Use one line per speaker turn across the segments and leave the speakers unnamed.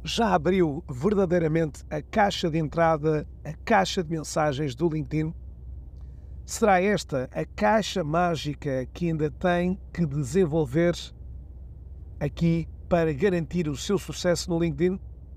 Já abriu verdadeiramente a caixa de entrada, a caixa de mensagens do LinkedIn? Será esta a caixa mágica que ainda tem que desenvolver aqui para garantir o seu sucesso no LinkedIn?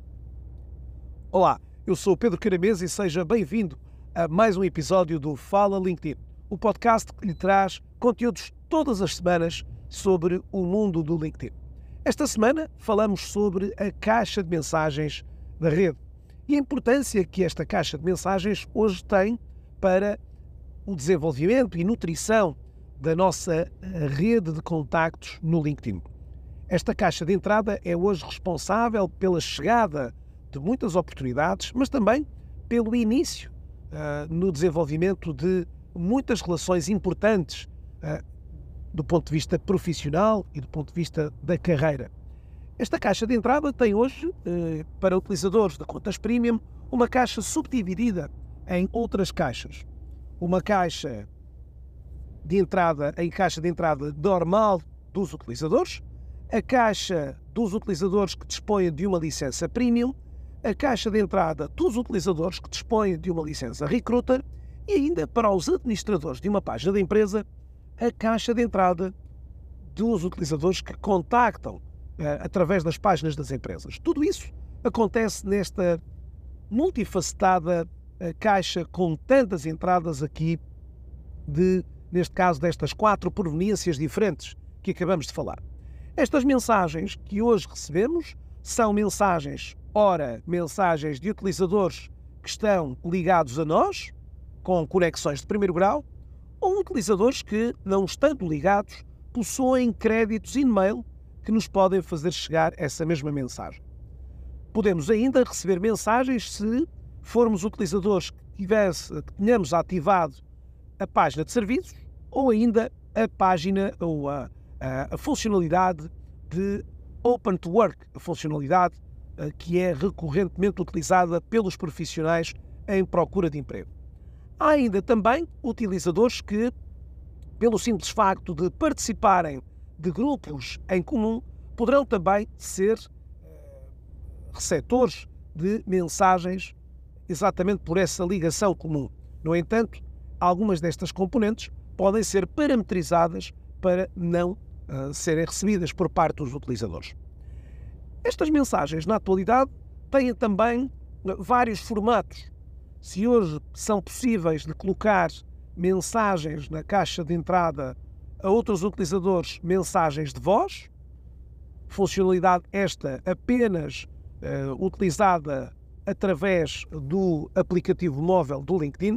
Olá, eu sou o Pedro Caramês e seja bem-vindo a mais um episódio do Fala LinkedIn, o podcast que lhe traz conteúdos todas as semanas sobre o mundo do LinkedIn. Esta semana falamos sobre a caixa de mensagens da rede e a importância que esta caixa de mensagens hoje tem para o desenvolvimento e nutrição da nossa rede de contactos no LinkedIn. Esta caixa de entrada é hoje responsável pela chegada de muitas oportunidades, mas também pelo início no desenvolvimento de muitas relações importantes do ponto de vista profissional e do ponto de vista da carreira. Esta caixa de entrada tem hoje, para utilizadores de contas premium, uma caixa subdividida em outras caixas. Uma caixa de entrada normal dos utilizadores, a caixa dos utilizadores que dispõem de uma licença premium, a caixa de entrada dos utilizadores que dispõem de uma licença recruiter e ainda para os administradores de uma página da empresa, a caixa de entrada dos utilizadores que contactam através das páginas das empresas. Tudo isso acontece nesta multifacetada caixa com tantas entradas aqui, neste caso, destas 4 proveniências diferentes que acabamos de falar. Estas mensagens que hoje recebemos são mensagens de utilizadores que estão ligados a nós, com conexões de primeiro grau, ou utilizadores que, não estando ligados, possuem créditos e-mail que nos podem fazer chegar essa mesma mensagem. Podemos ainda receber mensagens se formos utilizadores que tenhamos ativado a página de serviços ou ainda a página ou a funcionalidade de Open to Work, a funcionalidade que é recorrentemente utilizada pelos profissionais em procura de emprego. Há ainda também utilizadores que, pelo simples facto de participarem de grupos em comum, poderão também ser receptores de mensagens exatamente por essa ligação comum. No entanto, algumas destas componentes podem ser parametrizadas para não serem recebidas por parte dos utilizadores. Estas mensagens, na atualidade, têm também vários formatos. Se hoje são possíveis de colocar mensagens na caixa de entrada a outros utilizadores, mensagens de voz, funcionalidade esta apenas utilizada através do aplicativo móvel do LinkedIn.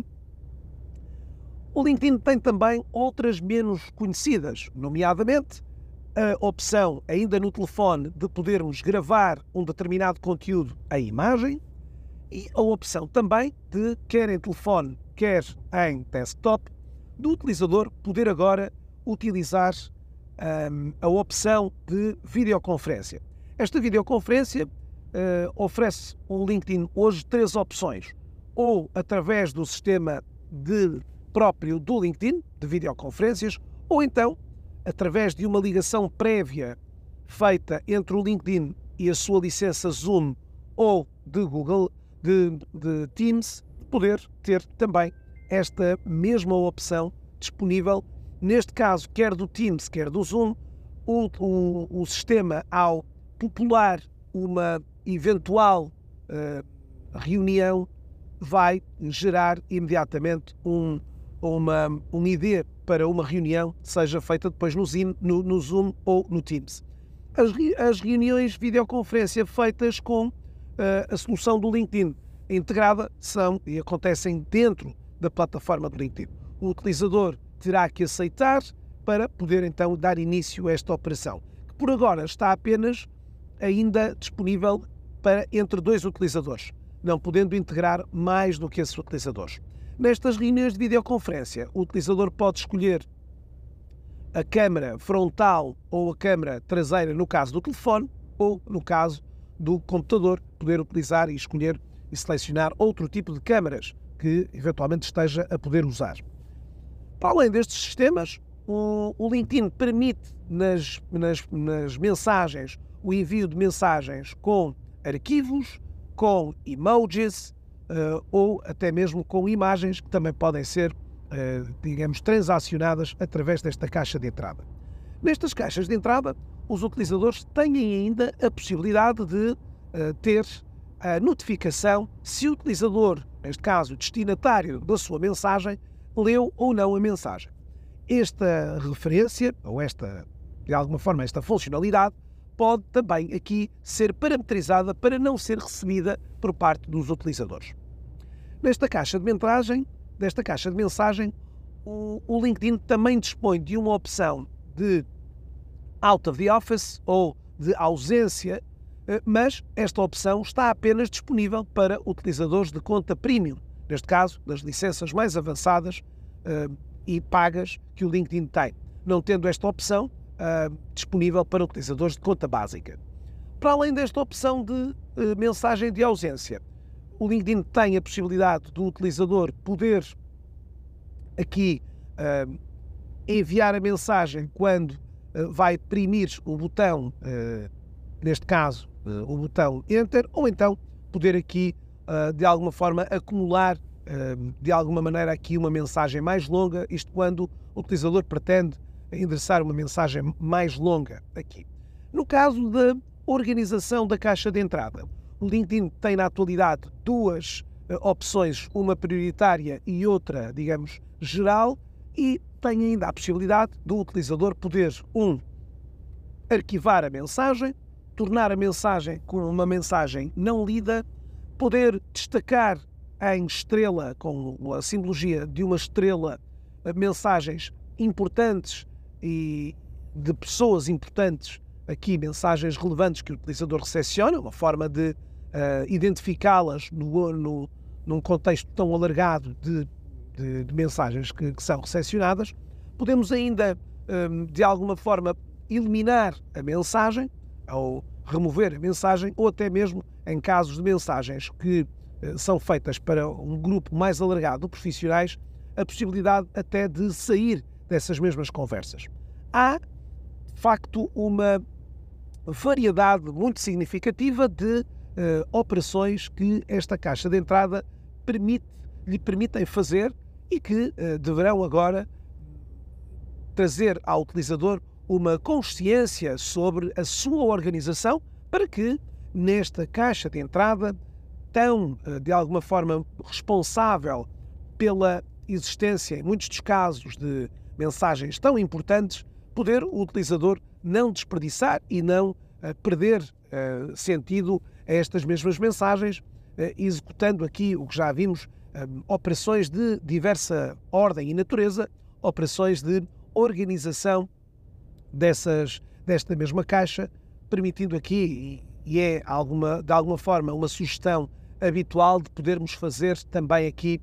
O LinkedIn tem também outras menos conhecidas, nomeadamente a opção, ainda no telefone, de podermos gravar um determinado conteúdo em imagem e a opção também de, quer em telefone, quer em desktop, do utilizador poder agora utilizar a opção de videoconferência. Esta videoconferência oferece o LinkedIn hoje 3 opções, ou através do sistema próprio do LinkedIn, de videoconferências, ou então através de uma ligação prévia feita entre o LinkedIn e a sua licença Zoom ou de Google, de Teams, poder ter também esta mesma opção disponível. Neste caso, quer do Teams, quer do Zoom, o sistema, ao popular uma eventual reunião, vai gerar imediatamente um ID para uma reunião, seja feita depois no Zoom ou no Teams. As reuniões de videoconferência feitas com a solução do LinkedIn integrada são e acontecem dentro da plataforma do LinkedIn. O utilizador terá que aceitar para poder então dar início a esta operação, que por agora está apenas ainda disponível para entre 2 utilizadores, não podendo integrar mais do que esses utilizadores. Nestas reuniões de videoconferência, o utilizador pode escolher a câmara frontal ou a câmara traseira no caso do telefone ou no caso do computador, poder utilizar e escolher e selecionar outro tipo de câmaras que eventualmente esteja a poder usar. Para além destes sistemas, o LinkedIn permite nas mensagens o envio de mensagens com arquivos, com emojis ou até mesmo com imagens que também podem ser, digamos, transacionadas através desta caixa de entrada. Nestas caixas de entrada, os utilizadores têm ainda a possibilidade de ter a notificação se o utilizador, neste caso o destinatário da sua mensagem, leu ou não a mensagem. Esta referência, ou de alguma forma, esta funcionalidade, pode também aqui ser parametrizada para não ser recebida por parte dos utilizadores. Desta caixa de mensagem, o LinkedIn também dispõe de uma opção de out of the office ou de ausência, mas esta opção está apenas disponível para utilizadores de conta premium, neste caso, das licenças mais avançadas e pagas que o LinkedIn tem, não tendo esta opção disponível para utilizadores de conta básica. Para além desta opção de mensagem de ausência, o LinkedIn tem a possibilidade do utilizador poder aqui enviar a mensagem quando vai imprimir o botão, neste caso o botão Enter, ou então poder aqui de alguma forma acumular de alguma maneira aqui uma mensagem mais longa, isto quando o utilizador pretende endereçar uma mensagem mais longa aqui. No caso da organização da caixa de entrada, o LinkedIn tem na atualidade duas opções, uma prioritária e outra, digamos, geral, e tem ainda a possibilidade do utilizador poder, arquivar a mensagem, tornar a mensagem como uma mensagem não lida, poder destacar em estrela, com a simbologia de uma estrela, mensagens importantes e de pessoas importantes, aqui mensagens relevantes que o utilizador recepciona, uma forma de identificá-las num contexto tão alargado de mensagens que são recepcionadas. Podemos ainda, de alguma forma, eliminar a mensagem ou remover a mensagem, ou até mesmo em casos de mensagens que são feitas para um grupo mais alargado de profissionais, a possibilidade até de sair dessas mesmas conversas. Há, de facto, uma variedade muito significativa de operações que esta caixa de entrada lhe permitem fazer e que deverão agora trazer ao utilizador uma consciência sobre a sua organização para que, nesta caixa de entrada, tão, de alguma forma, responsável pela existência, em muitos dos casos, de mensagens tão importantes, poder o utilizador não desperdiçar e não perder sentido a estas mesmas mensagens, executando aqui o que já vimos, operações de diversa ordem e natureza, operações de organização desta mesma caixa, permitindo aqui, e é de alguma forma uma sugestão habitual, de podermos fazer também aqui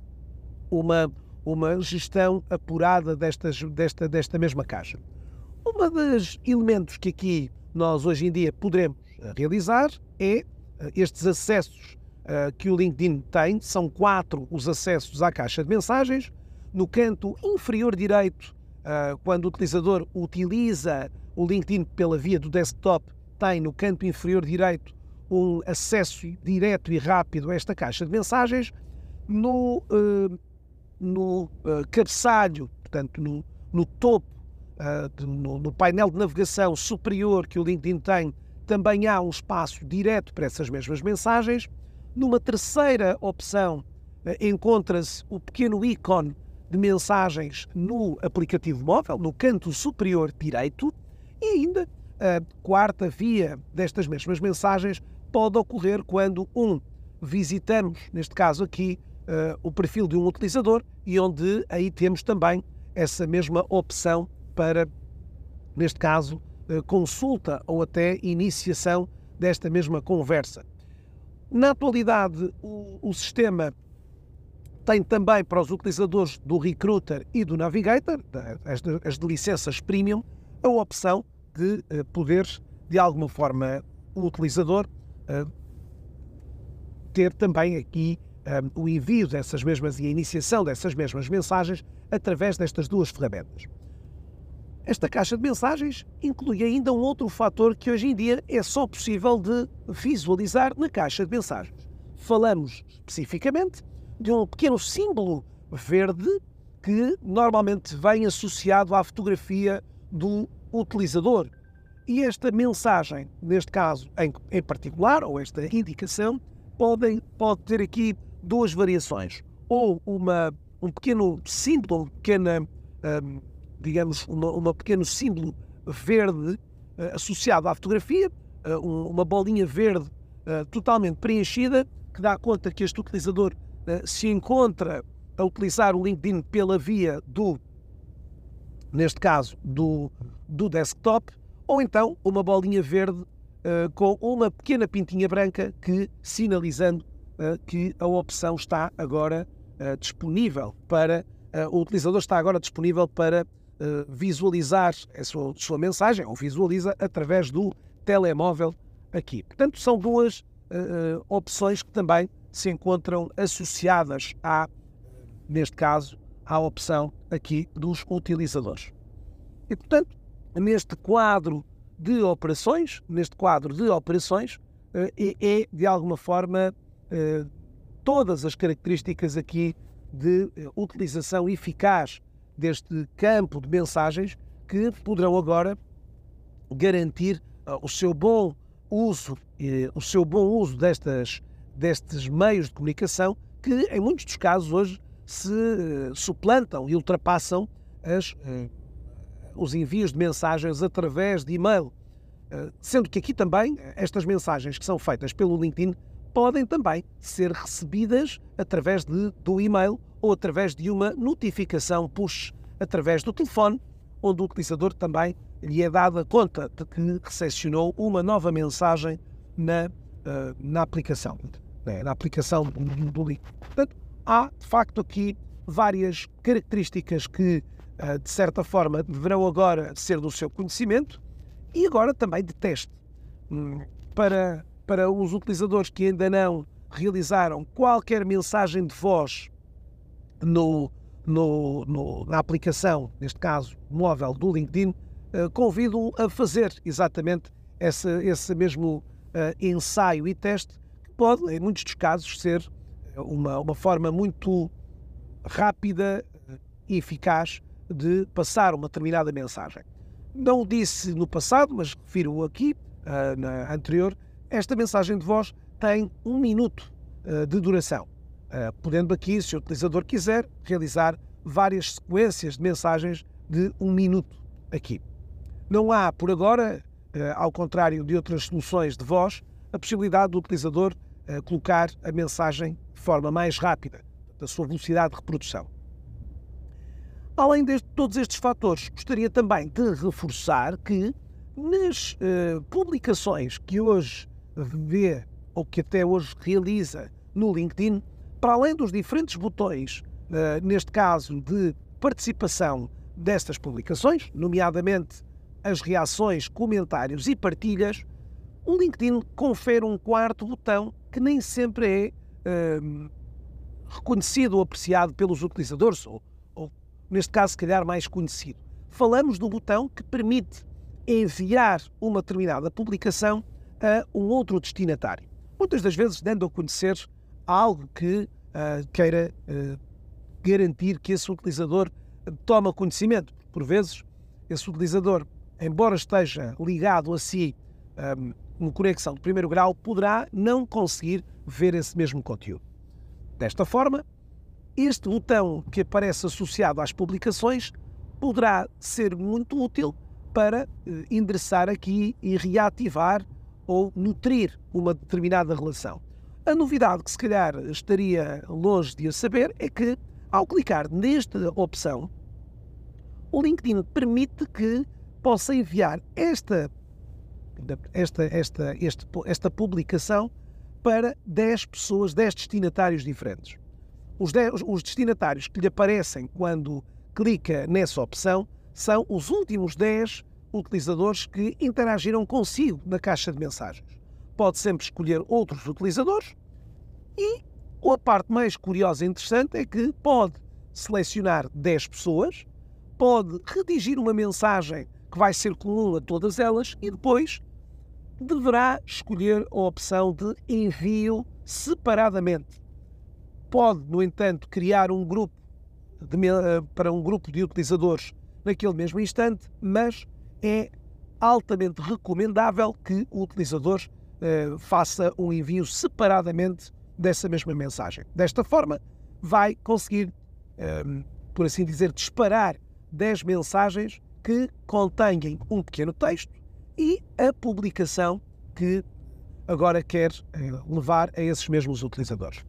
uma gestão apurada desta mesma caixa. Um dos elementos que aqui nós hoje em dia poderemos realizar é estes acessos que o LinkedIn tem. São 4 os acessos à caixa de mensagens. No canto inferior direito, quando o utilizador utiliza o LinkedIn pela via do desktop, tem no canto inferior direito um acesso direto e rápido a esta caixa de mensagens. No cabeçalho, portanto no topo, no painel de navegação superior que o LinkedIn tem, também há um espaço direto para essas mesmas mensagens. Numa terceira opção encontra-se o pequeno ícone de mensagens no aplicativo móvel, no canto superior direito, e ainda a quarta via destas mesmas mensagens pode ocorrer quando visitamos, neste caso aqui, o perfil de um utilizador, e onde aí temos também essa mesma opção para, neste caso, consulta ou até iniciação desta mesma conversa. Na atualidade, o sistema tem também para os utilizadores do Recruiter e do Navigator, as de licenças Premium, a opção de poder, de alguma forma, o utilizador ter também aqui o envio dessas mesmas e a iniciação dessas mesmas mensagens através destas duas ferramentas. Esta caixa de mensagens inclui ainda um outro fator que hoje em dia é só possível de visualizar na caixa de mensagens. Falamos especificamente de um pequeno símbolo verde que normalmente vem associado à fotografia do utilizador. E esta mensagem, neste caso em particular, ou esta indicação, pode ter aqui duas variações. Ou um pequeno símbolo, um pequeno símbolo verde associado à fotografia, uma bolinha verde totalmente preenchida, que dá conta que este utilizador se encontra a utilizar o LinkedIn pela via neste caso, do desktop, ou então uma bolinha verde com uma pequena pintinha branca sinalizando que a opção está agora disponível para o utilizador está agora disponível para visualizar a sua mensagem, ou visualiza através do telemóvel aqui. Portanto, são duas opções que também se encontram associadas neste caso, à opção aqui dos utilizadores. E, portanto, neste quadro de operações, é de alguma forma todas as características aqui de utilização eficaz deste campo de mensagens que poderão agora garantir o seu bom uso destes meios de comunicação que, em muitos dos casos, hoje se suplantam e ultrapassam os envios de mensagens através de e-mail. Sendo que aqui também estas mensagens que são feitas pelo LinkedIn podem também ser recebidas através do e-mail ou através de uma notificação push através do telefone, onde o utilizador também lhe é dada conta de que recepcionou uma nova mensagem na aplicação, na aplicação do LinkedIn. Portanto, há, de facto, aqui várias características que, de certa forma, deverão agora ser do seu conhecimento e agora também de teste. Para os utilizadores que ainda não realizaram qualquer mensagem de voz na aplicação, neste caso móvel do LinkedIn, convido a fazer exatamente esse mesmo ensaio e teste, que pode, em muitos dos casos, ser uma forma muito rápida e eficaz de passar uma determinada mensagem. Não o disse no passado, mas refiro aqui, na anterior, esta mensagem de voz tem 1 minuto de duração, podendo aqui, se o utilizador quiser, realizar várias sequências de mensagens de 1 minuto aqui. Não há, por agora, ao contrário de outras soluções de voz, a possibilidade do utilizador colocar a mensagem de forma mais rápida, da sua velocidade de reprodução. Além de todos estes fatores, gostaria também de reforçar que nas publicações que hoje vê ou que até hoje realiza no LinkedIn, para além dos diferentes botões, neste caso de participação destas publicações, nomeadamente as reações, comentários e partilhas, o LinkedIn confere um quarto botão que nem sempre é reconhecido ou apreciado pelos utilizadores, ou neste caso, se calhar, mais conhecido. Falamos do botão que permite enviar uma determinada publicação a um outro destinatário. Muitas das vezes dando a conhecer algo que queira garantir que esse utilizador toma conhecimento. Por vezes, esse utilizador, embora esteja ligado a si uma conexão de primeiro grau, poderá não conseguir ver esse mesmo conteúdo. Desta forma, este botão que aparece associado às publicações poderá ser muito útil para endereçar aqui e reativar ou nutrir uma determinada relação. A novidade que se calhar estaria longe de a saber é que, ao clicar nesta opção, o LinkedIn permite que possa enviar esta publicação para 10 pessoas, 10 destinatários diferentes. Os destinatários que lhe aparecem quando clica nessa opção são os últimos 10 utilizadores que interagiram consigo na caixa de mensagens. Pode sempre escolher outros utilizadores e a parte mais curiosa e interessante é que pode selecionar 10 pessoas, pode redigir uma mensagem que vai ser comum a todas elas e depois deverá escolher a opção de envio separadamente. Pode, no entanto, criar um grupo para um grupo de utilizadores naquele mesmo instante, mas é altamente recomendável que o utilizador faça um envio separadamente dessa mesma mensagem. Desta forma, vai conseguir, por assim dizer, disparar 10 mensagens que contêm um pequeno texto e a publicação que agora quer levar a esses mesmos utilizadores.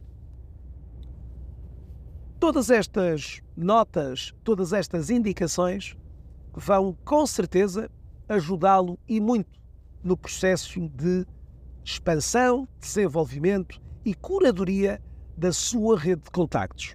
Todas estas notas, todas estas indicações vão com certeza ajudá-lo e muito no processo de expansão, desenvolvimento e curadoria da sua rede de contactos.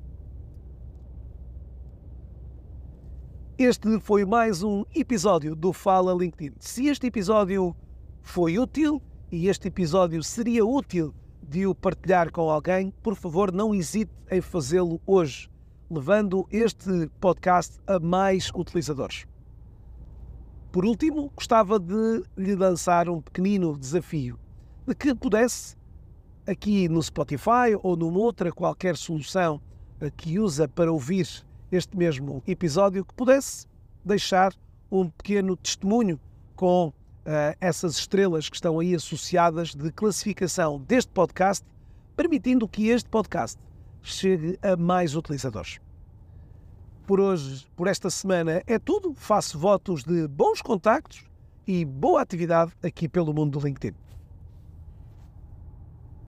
Este foi mais um episódio do Fala LinkedIn. Se este episódio foi útil e este episódio seria útil de o partilhar com alguém, por favor, não hesite em fazê-lo hoje, levando este podcast a mais utilizadores. Por último, gostava de lhe lançar um pequenino desafio, de que pudesse, aqui no Spotify ou numa outra qualquer solução que usa para ouvir este mesmo episódio, que pudesse deixar um pequeno testemunho com essas estrelas que estão aí associadas de classificação deste podcast, permitindo que este podcast chegue a mais utilizadores. Por hoje, por esta semana, é tudo. Faço votos de bons contactos e boa atividade aqui pelo mundo do LinkedIn.